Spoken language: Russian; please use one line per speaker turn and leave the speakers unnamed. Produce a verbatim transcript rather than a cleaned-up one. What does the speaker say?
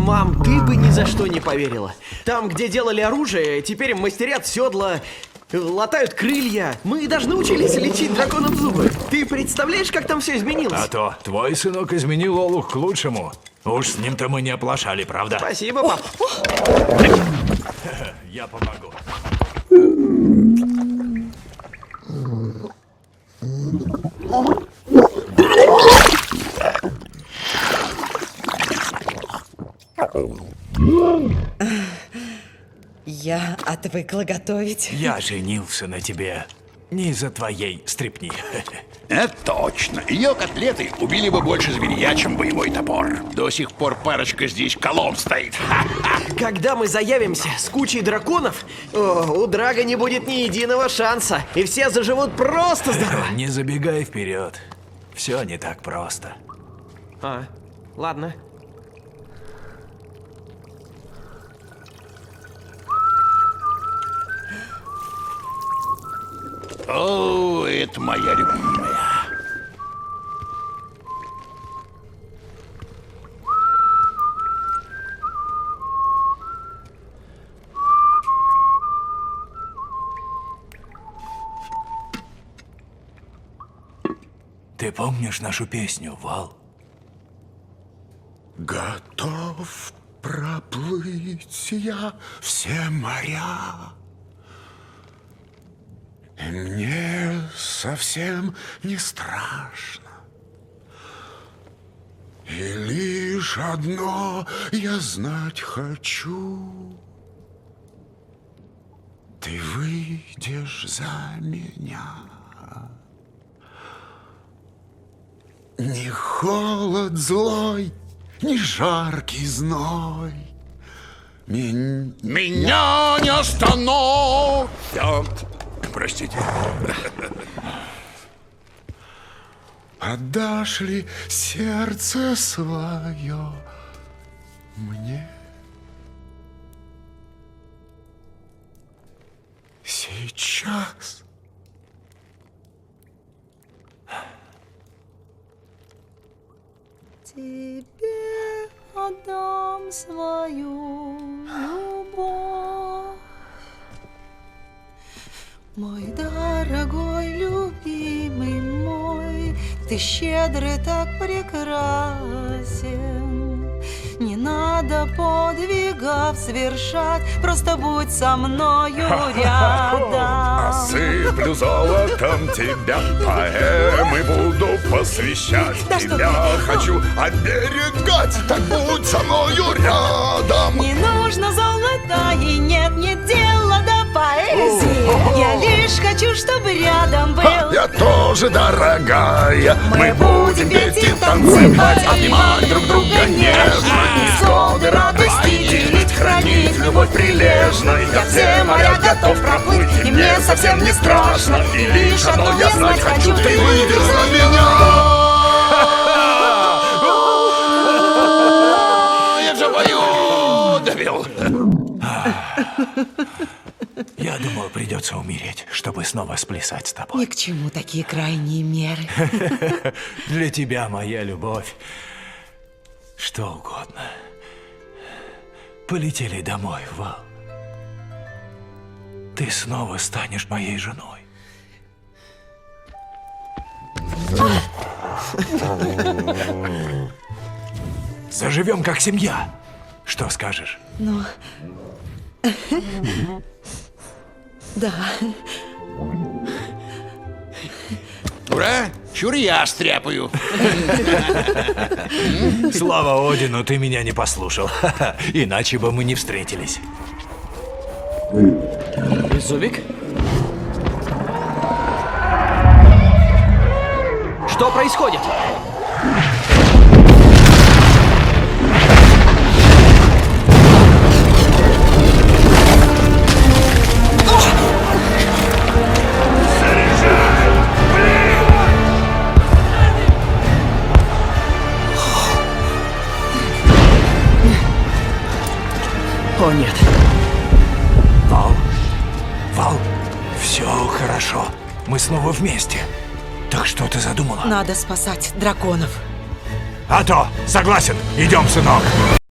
Мам, ты бы ни за что не поверила. Там, где делали оружие, теперь мастерят седла, латают крылья. Мы даже научились лечить драконов зубы. Ты представляешь, как там все изменилось?
А то твой сынок изменил Олух к лучшему. Уж с ним-то мы не оплошали, правда?
Спасибо, пап.
Я помогу.
Я отвыкла готовить.
Я женился на тебе не из-за твоей стряпни.
Это точно. Ее котлеты убили бы больше зверья, чем боевой топор. До сих пор парочка здесь колом стоит.
Когда мы заявимся с кучей драконов, о, у Драга не будет ни единого шанса, и все заживут просто здорово.
Не забегай вперед. Все не так просто.
А, ладно.
О, это моя любимая.
Ты помнишь нашу песню, Вал?
Готов проплыть я все моря. И мне совсем не страшно. И лишь одно я знать хочу. Ты выйдешь за меня. Ни холод злой, ни жаркий зной Меня,
Меня не остановят. Простите.
отдашь ли сердце свое мне? Сейчас.
Тебе отдам свою любовь, мой дорогой, любимый мой, ты щедрый, так прекрасен. Не надо подвигов совершать, просто будь со мною рядом.
Осыплю золотом тебя, поэмы буду посвящать.
Да
тебя хочу оберегать, так будь со мною рядом.
Не нужно золота и нет, нет дела до поэзии. Я лишь хочу, чтобы рядом был.
Я тоже, дорогая.
Мы будем петь и танцевать,
обнимать друг друга нежно,
исходы радости делить, хранить любовь прилежной. Я все моря готов проплыть, и мне совсем не страшно. И лишь одно я знать хочу, ты выйдешь за меня.
Я же бою добил.
Я думал, придется умереть, чтобы снова сплясать с тобой.
Ни к чему такие крайние меры.
Для тебя моя любовь. Что угодно. Полетели домой, Вал. Ты снова станешь моей женой. Заживем как семья. Что скажешь?
Ну... Да.
Ура! Чур я стряпаю.
Слава Одину, ты меня не послушал. Иначе бы мы не встретились.
Зубик? Что происходит? О, нет.
Вал, Вал, все хорошо. Мы снова вместе. Так что ты задумала?
Надо спасать драконов.
А то, согласен. Идем, сынок.